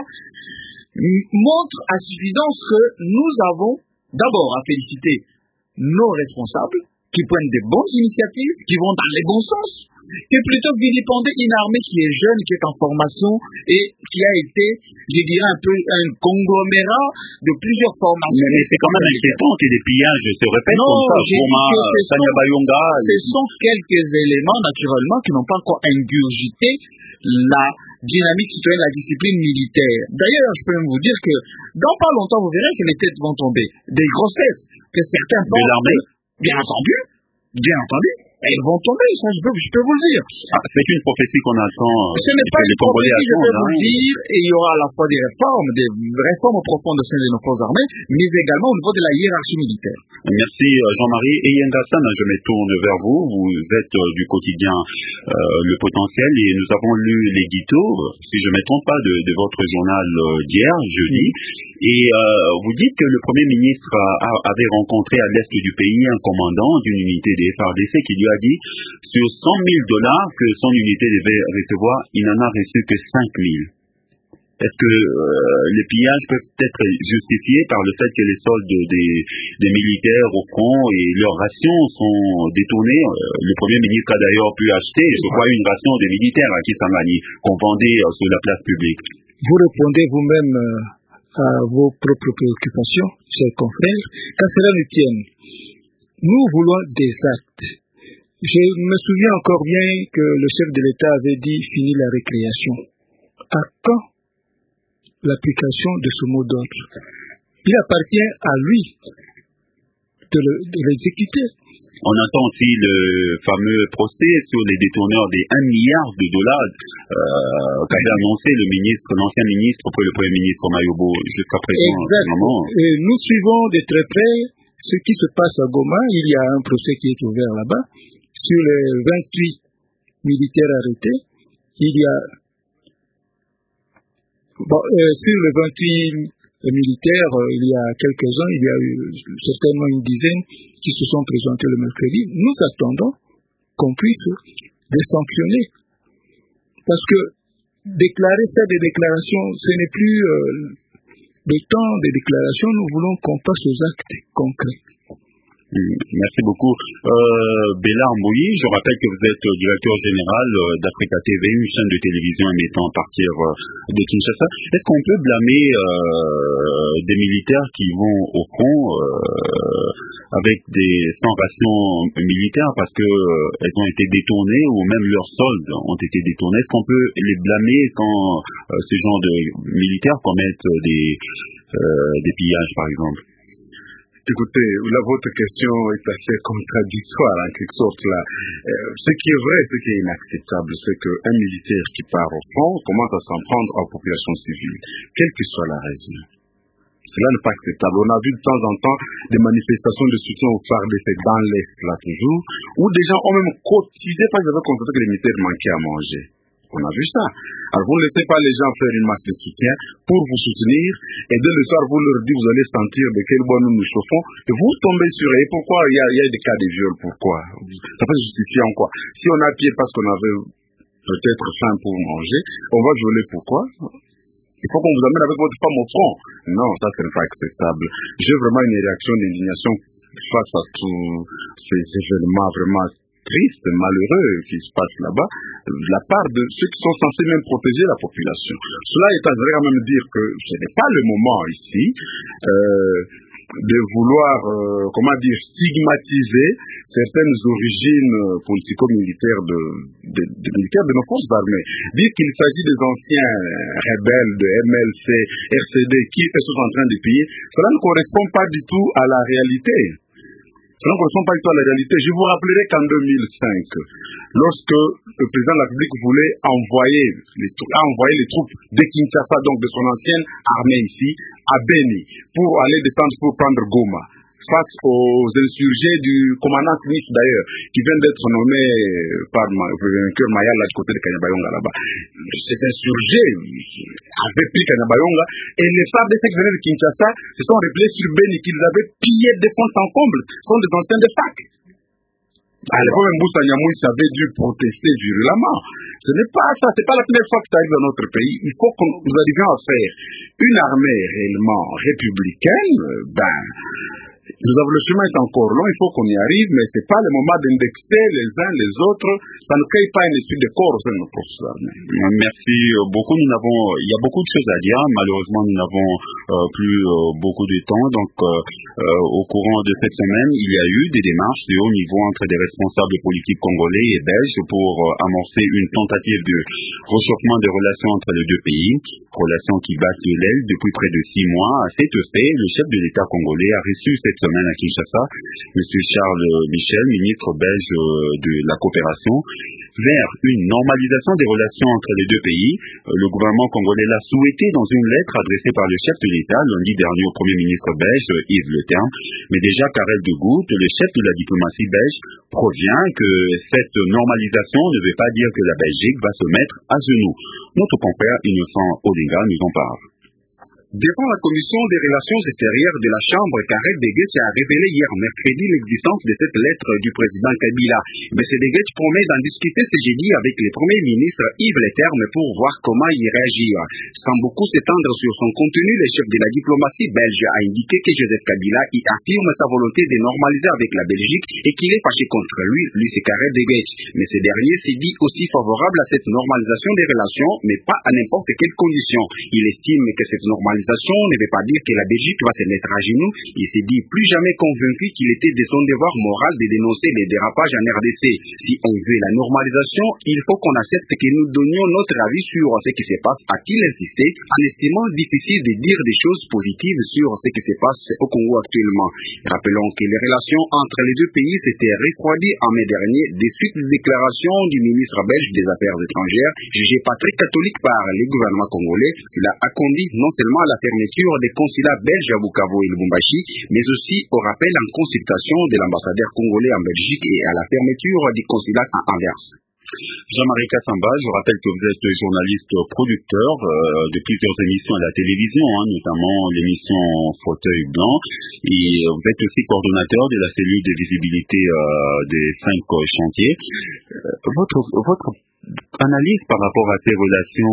montre à suffisance que nous avons d'abord à féliciter nos responsables, qui prennent des bonnes initiatives, qui vont dans les bons sens, et plutôt que vilipender une armée qui est jeune, qui est en formation, et qui a été, je dirais, un peu un conglomérat de plusieurs formations. Mais, mais c'est quand même inquiétant que des pillages se répètent non, comme ça. Goma, Kanyabayonga. Ce sont quelques éléments, naturellement, qui n'ont pas encore ingurgité la dynamique citoyenne, la discipline militaire. D'ailleurs, je peux même vous dire que, dans pas longtemps, vous verrez que les têtes vont tomber. Des grossesses, que certains pensent. De l'armée? Bien entendu. Bien entendu. Elles vont tomber, ça, je peux, je peux vous le dire. Ah, c'est une prophétie qu'on attend. Ce n'est pas une prophétie, je peux vous le dire, et il y aura à la fois des réformes, des réformes profondes au sein de nos forces armées, mais également au niveau de la hiérarchie militaire. Merci Jean-Marie. Et Yengassan, je me tourne vers vous. Vous êtes euh, du quotidien euh, Le Potentiel, et nous avons lu l'édito, si je ne me trompe pas, de, de votre journal euh, d'hier, jeudi. Et euh, vous dites que le Premier ministre a, a, avait rencontré à l'est du pays un commandant d'une unité des F A R D C qui lui a dit sur cent mille dollars que son unité devait recevoir, il n'en a reçu que cinq mille. Est-ce que euh, les pillages peuvent être justifiés par le fait que les soldes des, des militaires au front et leurs rations sont détournées? euh, Le Premier ministre a d'ailleurs pu acheter, je crois, une ration des militaires à Kisangani qu'on vendait euh, sur la place publique. Vous répondez vous-même euh, à vos propres préoccupations, chers confrères, qu'à cela ne tienne. Nous voulons des actes. Je me souviens encore bien que le chef de l'État avait dit « fini la récréation ». À quand l'application de ce mot d'ordre? Il appartient à lui de, le, de l'exécuter. On attend aussi le fameux procès sur les détourneurs des un milliard de dollars euh, qu'avait annoncé le ministre, l'ancien ministre pour le Premier ministre Mayobo jusqu'à présent. Exactement. Et nous suivons de très près ce qui se passe à Goma. Il y a un procès qui est ouvert là-bas. Sur les vingt-huit militaires arrêtés, il y a bon, euh, sur les vingt-huit militaires, euh, il y a quelques-uns, il y a eu certainement une dizaine qui se sont présentés le mercredi. Nous attendons qu'on puisse de sanctionner. Parce que déclarer, faire des déclarations, ce n'est plus euh, le temps des déclarations, nous voulons qu'on passe aux actes concrets. Merci beaucoup. Euh, Béla Mbouyi, je rappelle que vous êtes directeur général d'Africa T V, une chaîne de télévision émettant à partir de Kinshasa. Est-ce qu'on peut blâmer euh, des militaires qui vont au front euh, avec des sans rations militaires parce que euh, elles ont été détournées ou même leurs soldes ont été détournés? Est-ce qu'on peut les blâmer quand euh, ce genre de militaires commettent des, euh, des pillages, par exemple? Écoutez, là, votre question est assez contradictoire en quelque sorte là. Euh, ce qui est vrai, ce qui est inacceptable, c'est qu'un militaire qui part au front commence à s'en prendre à la population civile, quelle que soit la raison. Cela n'est pas acceptable. On a vu de temps en temps des manifestations de soutien au F A R D C dans l'Est, là toujours, où des gens ont même cotisé parce qu'ils avaient constaté que les militaires manquaient à manger. On a vu ça. Alors vous ne laissez pas les gens faire une marche de soutien pour vous soutenir et dès le soir vous leur dites vous allez sentir de quel bois nous nous chauffons et vous tombez sur eux. Et pourquoi il y a, il y a des cas de viol? Pourquoi? Ça peut justifier en quoi? Si on a pied parce qu'on avait peut-être faim pour manger, on va violer pourquoi? Il faut qu'on vous amène avec votre femme au front. Non, ça ce n'est pas acceptable. J'ai vraiment une réaction d'indignation face à tous ces événements vraiment tristes, malheureux qui se passent là-bas, de la part de ceux qui sont censés même protéger la population. Cela est à vrai quand même dire que ce n'est pas le moment ici euh, de vouloir, euh, comment dire, stigmatiser certaines origines politico-militaires de, de, de, militaires de nos forces armées. Dire qu'il s'agit des anciens rebelles de M L C, R C D qui sont en train de piller, cela ne correspond pas du tout à la réalité. Cela ne correspond pas du tout à la réalité. Je vous rappellerai qu'en deux mille cinq, lorsque le président de la République voulait envoyer les, a envoyé les troupes de Kinshasa, donc de son ancienne armée ici, à Beni, pour aller descendre pour prendre Goma, face aux insurgés du commandant Smith d'ailleurs, qui vient d'être nommé par le vainqueur Mayala là, du côté de Kanyabayonga là-bas. Ces insurgés avaient pris Kanyabayonga et les F A R D C qui venaient de Kinshasa se sont repliés sur Beni, qu'ils avaient pillé de fond en comble. Ce sont des anciens de F A C. À l'époque, Mboussa Nyamouis avait dû protester virulemment. Ce n'est pas ça, ce n'est pas la première fois que ça arrive dans notre pays. Il faut que nous arrivions à faire une armée réellement républicaine. Ben, nous avons le chemin est encore long, il faut qu'on y arrive, mais ce n'est pas le moment d'indexer les uns les autres. Ça ne crée pas un esprit de corps au sein de nos forces armées. Merci beaucoup. Nous n'avons, il y a beaucoup de choses à dire. Malheureusement, nous n'avons euh, plus euh, beaucoup de temps. Donc, euh, euh, au courant de cette semaine, il y a eu des démarches de haut niveau entre des responsables politiques congolais et belges pour euh, amorcer une tentative de réchauffement des relations entre les deux pays, relations qui battent de l'aile depuis près de six mois. À cet effet, le chef de l'État congolais a reçu cette semaine à Kinshasa M. Charles Michel, ministre belge de la coopération, vers une normalisation des relations entre les deux pays. Le gouvernement congolais l'a souhaité dans une lettre adressée par le chef de l'État lundi dernier au Premier ministre belge Yves Le Terme. Mais déjà, Karel de Gucht, le chef de la diplomatie belge, provient que cette normalisation ne veut pas dire que la Belgique va se mettre à genoux. Notre compère Innocent Odinga nous en parle. Devant la commission des relations extérieures de la Chambre, Karel de Gucht a révélé hier mercredi l'existence de cette lettre du président Kabila. M. de Gucht promet d'en discuter ce jeudi avec le Premier ministre Yves Le Terme pour voir comment y réagir. Sans beaucoup s'étendre sur son contenu, le chef de la diplomatie belge a indiqué que Joseph Kabila y affirme sa volonté de normaliser avec la Belgique et qu'il est fâché contre lui, lui c'est Karel de Gucht. Mais ce dernier s'est dit aussi favorable à cette normalisation des relations, mais pas à n'importe quelles conditions. Il estime que cette normalisation ne veut pas dire que la Belgique va se mettre à genoux. Il s'est dit plus jamais convaincu qu'il était de son devoir moral de dénoncer les dérapages en R D C. Si on veut la normalisation, il faut qu'on accepte que nous donnions notre avis sur ce qui se passe, a-t-il insisté, en estimant difficile de dire des choses positives sur ce qui se passe au Congo actuellement. Rappelons que les relations entre les deux pays s'étaient refroidies en mai dernier des suites de déclarations du ministre belge des Affaires étrangères, jugé pas très catholique par les gouvernements congolais. Cela a conduit non seulement à la fermeture des consulats belges à Bukavu et Lubumbashi, mais aussi au rappel en consultation de l'ambassadeur congolais en Belgique et à la fermeture du consulat à Anvers. Jean-Marie Kassamba, je rappelle que vous êtes journaliste producteur euh, de plusieurs émissions à la télévision, hein, notamment l'émission Fauteuil Blanc, et vous êtes aussi coordonnateur de la cellule de visibilité euh, des cinq euh, chantiers. Euh, votre, votre analyse par rapport à ces relations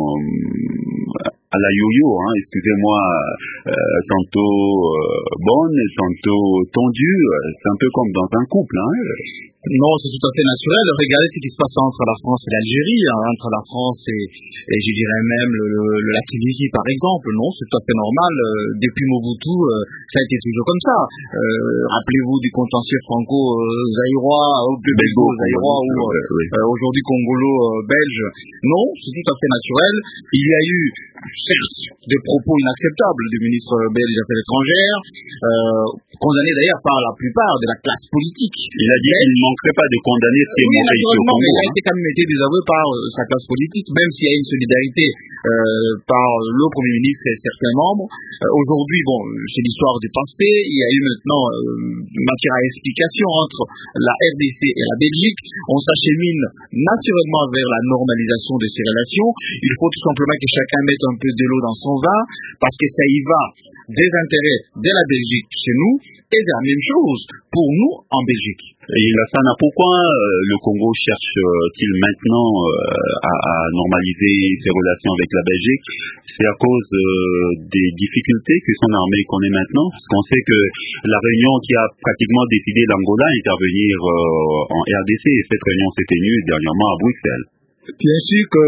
euh, à la yo-yo, hein, excusez-moi, euh, tantôt euh, bonne, tantôt tendue, c'est un peu comme dans un couple, hein. Non, c'est tout à fait naturel. Regardez ce qui se passe entre la France et l'Algérie, hein, entre la France et, et je dirais même le, le, la Tunisie par exemple. Non, c'est tout à fait normal. Euh, depuis Mobutu, euh, ça a été toujours comme ça. Euh, rappelez-vous du contentieux franco-zaïrois, ou plus belgo-zaïrois, ou euh, euh, aujourd'hui congolo-belge. Non, c'est tout à fait naturel. Il y a eu, certes, des propos inacceptables du ministre belge des Affaires étrangères, euh, condamnés d'ailleurs par la plupart de la classe politique. Il a dit qu'il ne manquerait pas de condamner ces oui, mauvais au Congo. Il a été quand même été désavoué par euh, sa classe politique, même s'il y a une solidarité euh, par le Premier ministre et certains membres. Euh, Aujourd'hui, bon, c'est l'histoire du passé. Il y a eu maintenant euh, matière à explication entre la R D C et la Belgique. On s'achemine naturellement vers la normalisation de ces relations. Il faut tout simplement que chacun mette un peu de l'eau dans son vin, parce que ça y va des intérêts de la Belgique chez nous et de la même chose pour nous en Belgique. Et Lassana, pourquoi euh, le Congo cherche-t-il maintenant euh, à, à normaliser ses relations avec la Belgique? C'est à cause euh, des difficultés que son armée connaît maintenant. Parce qu'on sait que la réunion qui a pratiquement décidé l'Angola à intervenir euh, en R D C, et cette réunion s'est tenue dernièrement à Bruxelles. Bien sûr que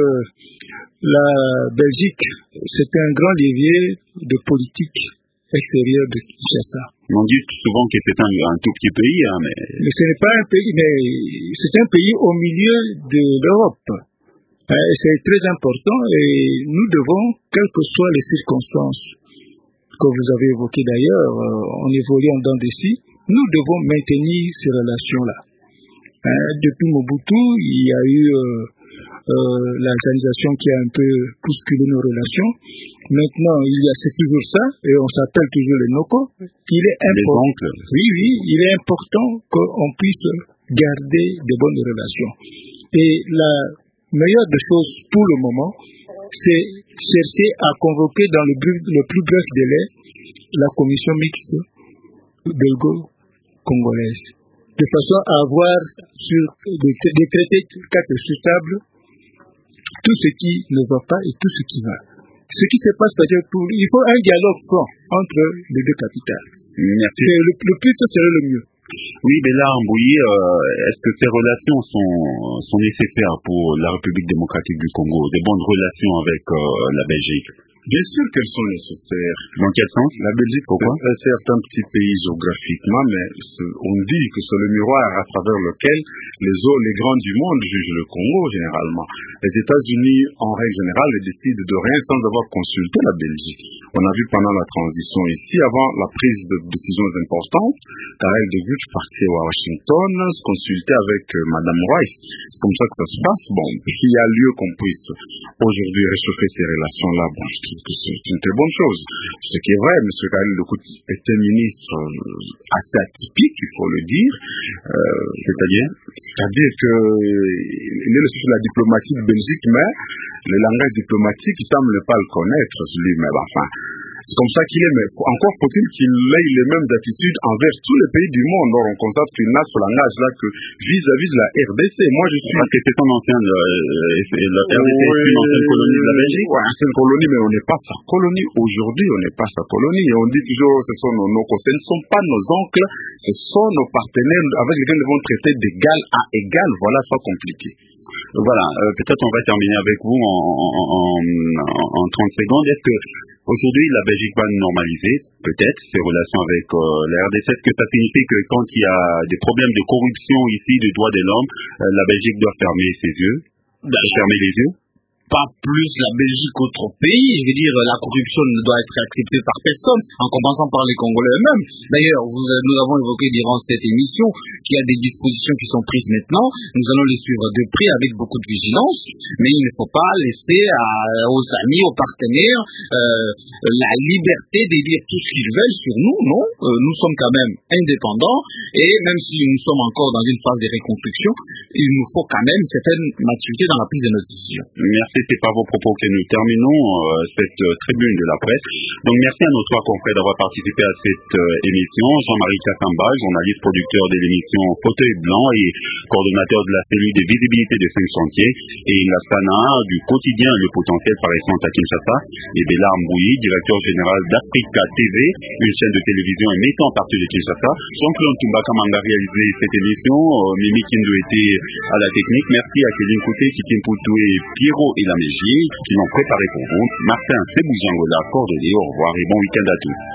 la Belgique, c'est un grand levier de politique extérieure de Kinshasa. On dit souvent que c'est un, un tout petit pays, hein, mais... mais ce n'est pas un pays, mais c'est un pays au milieu de l'Europe. Euh, c'est très important et nous devons, quelles que soient les circonstances que vous avez évoquées d'ailleurs, euh, en évoluant dans des sites, nous devons maintenir ces relations-là. Euh, depuis Mobutu, il y a eu euh, euh, l'organisation qui a un peu bousculé nos relations. Maintenant, il y a c'est toujours ça, et on s'appelle toujours les NOCO. Il est important, oui, oui, il est important qu'on puisse garder de bonnes relations. Et la meilleure des choses pour le moment, c'est chercher à convoquer dans le, le plus bref délai la commission mixte belgo-congolaise, de façon à avoir sur des traités quatre sur table tout ce qui ne va pas et tout ce qui va. Ce qui se passe, c'est-à-dire pour, il faut un dialogue franc entre les deux capitales. Merci. Le, le plus tôt serait le mieux. Oui, mais là, Mbouyi, euh, est-ce que ces relations sont, sont nécessaires pour la République démocratique du Congo, des bonnes relations avec euh, la Belgique? Bien sûr qu'elles sont nécessaires. Dans quel sens? La Belgique, pourquoi? C'est certes un petit pays géographiquement, mais on dit que c'est le miroir à travers lequel les autres, les grands du monde jugent le Congo généralement. Les États-Unis, en règle générale, décident de rien sans avoir consulté la Belgique. On a vu pendant la transition ici, avant la prise de décisions importantes, Karel de Gucht partait à Washington, se consulter avec euh, Madame Rice. C'est comme ça que ça se passe. Bon, s'il y a lieu qu'on puisse aujourd'hui réchauffer ces relations-là, bon, je trouve que c'est une très bonne chose. Ce qui est vrai, M. Karel de Gucht est un ministre euh, assez atypique, il faut le dire. Euh, c'est-à-dire C'est-à-dire qu'il est le chef de la diplomatie de Belgique, mais le langage diplomatique, il semble pas le connaître, lui-même. Enfin, c'est comme ça qu'il est, mais encore faut-il qu'il ait les mêmes attitudes envers tous les pays du monde. Or, on constate qu'il n'a ce langage-là que vis-à-vis de la R D C. Moi, je suis... Parce que c'est son ancienne, euh, la R D C est une ancienne colonie de la Belgique. Oui, ancienne colonie, mais on n'est pas sa colonie. Aujourd'hui, on n'est pas sa colonie. Et on dit toujours, ce sont nos, nos ce ne sont pas nos oncles, ce sont nos partenaires avec lesquels nous devons traiter d'égal à égal. Voilà, c'est pas compliqué. Voilà, euh, peut-être on va terminer avec vous en, en, en, en, en trente secondes. Est-ce que aujourd'hui la Belgique va normaliser peut-être ses relations avec euh, la R D C? Est-ce que ça signifie que quand il y a des problèmes de corruption ici, de droits de l'homme, euh, la Belgique doit fermer ses yeux, doit fermer les yeux? pas plus la Belgique qu'autre pays. Je veux dire, la corruption ne doit être acceptée par personne, en commençant par les Congolais eux-mêmes. D'ailleurs, vous, nous avons évoqué durant cette émission qu'il y a des dispositions qui sont prises maintenant. Nous allons les suivre de près avec beaucoup de vigilance, mais il ne faut pas laisser à, aux amis, aux partenaires, euh, la liberté de dire tout ce qu'ils veulent sur nous. Non, euh, nous sommes quand même indépendants, et même si nous sommes encore dans une phase de reconstruction, il nous faut quand même une certaine maturité dans la prise de nos décisions. Merci, c'est par vos propos que nous terminons euh, cette euh, tribune de la presse. Donc merci à nos trois confrères d'avoir participé à cette euh, émission. Jean-Marie Kassamba, journaliste producteur de l'émission Fauteuil Blanc et coordonnateur de la cellule de visibilité de cinq chantiers, et Lassana du quotidien Le Potentiel par exemple à Kinshasa, et Béla Mbouyi, directeur général d'Africa T V, une chaîne de télévision émettant à partir de Kinshasa. Jean-Claude Tumbaka m'a réalisé cette émission, euh, Mimi Kindo était à la technique. Merci à Kevin Kouté, Kitim Poutou et Pierrot et la Mégie qui l'ont préparé pour vous. Martin Seboujangola, coordonné. Au revoir et bon week-end à tous.